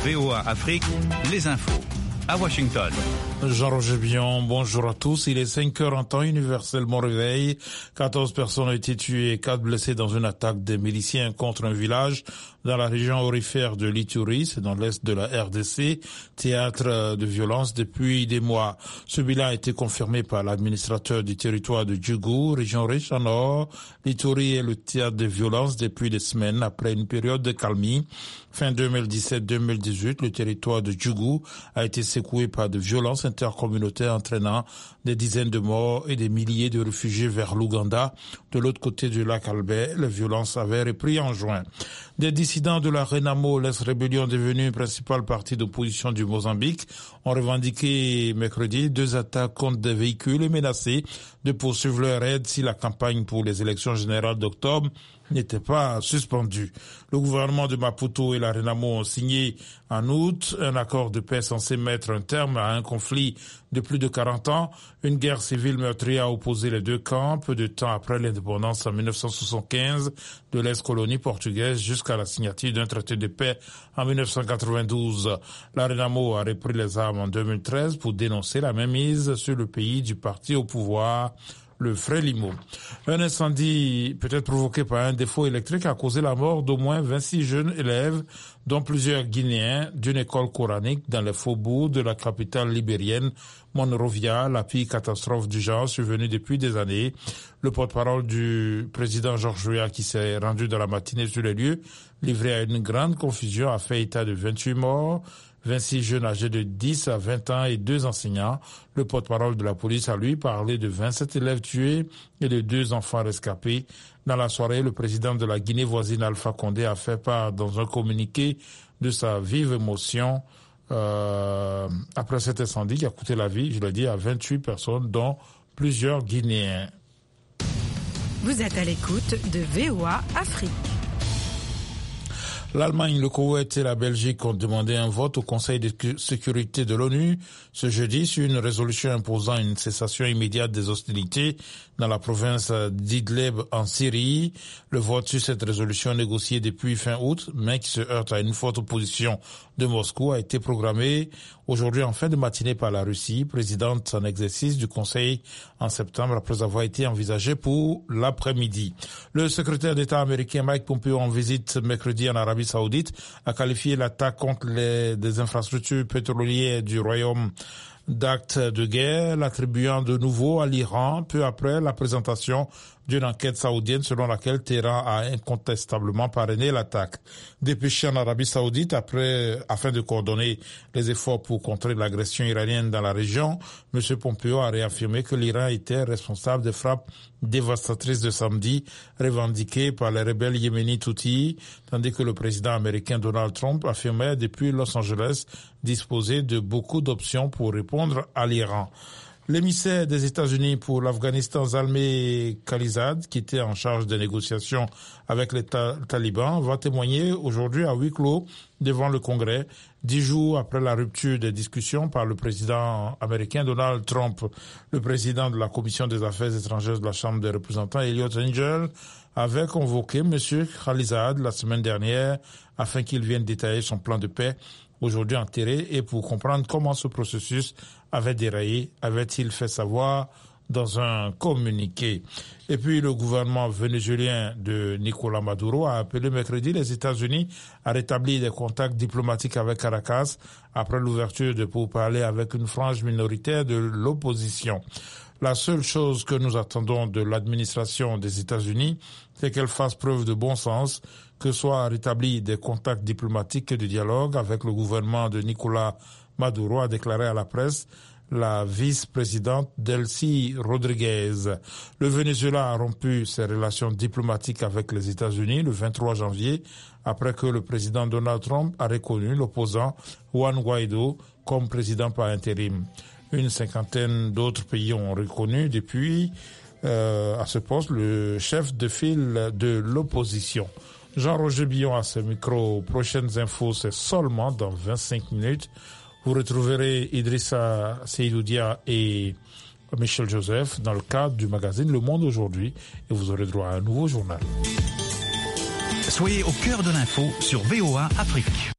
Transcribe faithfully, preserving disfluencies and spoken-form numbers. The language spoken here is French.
V O A Afrique, les infos. À Washington. Jean-Roger Bion, bonjour à tous. Il est cinq heures en temps universel, bon réveil. quatorze personnes ont été tuées et quatre blessées dans une attaque des miliciens contre un village dans la région aurifère de l'Ituri, c'est dans l'est de la R D C, théâtre de violence depuis des mois. Ce bilan a été confirmé par l'administrateur du territoire de Djougou, région riche en or. L'Ituri est le théâtre de violence depuis des semaines après une période de calmie. Fin deux mille dix-sept deux mille dix-huit, le territoire de Djougou a été secoué par de violences intercommunautaires entraînant des dizaines de morts et des milliers de réfugiés vers l'Ouganda. De l'autre côté du lac Albert, les violences avaient repris en juin. Des dissidents de la Renamo, l'ex-rébellion devenue principale parti d'opposition du Mozambique, ont revendiqué mercredi deux attaques contre des véhicules et menacé de poursuivre leur aide si la campagne pour les élections générales d'octobre n'était pas suspendue. Le gouvernement de Maputo et la Renamo ont signé en août un accord de paix censé mettre un terme à un conflit de plus de quarante ans. Une guerre civile meurtrière a opposé les deux camps peu de temps après l'indépendance en mille neuf cent soixante-quinze de l'ex-colonie portugaise jusqu'à la signature d'un traité de paix en mille neuf cent quatre-vingt-douze. La Renamo a repris les armes en deux mille treize pour dénoncer la mainmise sur le pays du parti au pouvoir, le Frélimo. Un incendie peut-être provoqué par un défaut électrique a causé la mort d'au moins vingt-six jeunes élèves, dont plusieurs Guinéens, d'une école coranique dans les faubourgs de la capitale libérienne, Monrovia. La pire catastrophe du genre survenue depuis des années. Le porte-parole du président Georges Weah, qui s'est rendu dans la matinée sur les lieux, livré à une grande confusion, a fait état de vingt-huit morts, vingt-six jeunes âgés de dix à vingt ans et deux enseignants. Le porte-parole de la police a lui parlé de vingt-sept élèves tués et de deux enfants rescapés. Dans la soirée, le président de la Guinée voisine Alpha Condé a fait part dans un communiqué de sa vive émotion euh, après cet incendie qui a coûté la vie, je l'ai dit, à vingt-huit personnes, dont plusieurs Guinéens. Vous êtes à l'écoute de V O A Afrique. L'Allemagne, le Koweït et la Belgique ont demandé un vote au Conseil de sécurité de l'ONU ce jeudi sur une résolution imposant une cessation immédiate des hostilités dans la province d'Idlib en Syrie. Le vote sur cette résolution négociée depuis fin août, mais qui se heurte à une forte opposition de Moscou, a été programmé aujourd'hui en fin de matinée par la Russie, présidente en exercice du Conseil en septembre, après avoir été envisagé pour l'après-midi. Le secrétaire d'État américain Mike Pompeo, en visite mercredi en Arabie Saoudite, a qualifié l'attaque contre les des infrastructures pétrolières du Royaume d'acte de guerre, l'attribuant de nouveau à l'Iran peu après la présentation d'une enquête saoudienne selon laquelle Téhéran a incontestablement parrainé l'attaque. Dépêché en Arabie Saoudite après, afin de coordonner les efforts pour contrer l'agression iranienne dans la région, M. Pompeo a réaffirmé que l'Iran était responsable des frappes dévastatrices de samedi revendiquées par les rebelles yéménites Houthis, tandis que le président américain Donald Trump affirmait depuis Los Angeles disposer de beaucoup d'options pour répondre à l'Iran. L'émissaire des États-Unis pour l'Afghanistan, Zalmay Khalilzad, qui était en charge des négociations avec les ta- talibans, va témoigner aujourd'hui à huis clos devant le Congrès, dix jours après la rupture des discussions par le président américain Donald Trump. Le président de la Commission des Affaires étrangères de la Chambre des représentants, Eliot Engel, avait convoqué M. Khalilzad la semaine dernière afin qu'il vienne détailler son plan de paix aujourd'hui enterré et pour comprendre comment ce processus avait déraillé, avait-il fait savoir dans un communiqué. Et puis le gouvernement vénézuélien de Nicolás Maduro a appelé mercredi les États-Unis à rétablir des contacts diplomatiques avec Caracas après l'ouverture de pourparlers avec une frange minoritaire de l'opposition. La seule chose que nous attendons de l'administration des États-Unis, c'est qu'elle fasse preuve de bon sens, que soient rétablis des contacts diplomatiques et de dialogue avec le gouvernement de Nicolás Maduro, a déclaré à la presse la vice-présidente Delcy Rodriguez. Le Venezuela a rompu ses relations diplomatiques avec les États-Unis le vingt-trois janvier, après que le président Donald Trump a reconnu l'opposant Juan Guaido comme président par intérim. Une cinquantaine d'autres pays ont reconnu depuis euh, à ce poste le chef de file de l'opposition. Jean-Roger Bion à ce micro. Prochaines infos, c'est seulement dans vingt-cinq minutes. Vous retrouverez Idrissa Seydoudia et Michel Joseph dans le cadre du magazine Le Monde aujourd'hui et vous aurez droit à un nouveau journal. Soyez au cœur de l'info sur V O A Afrique.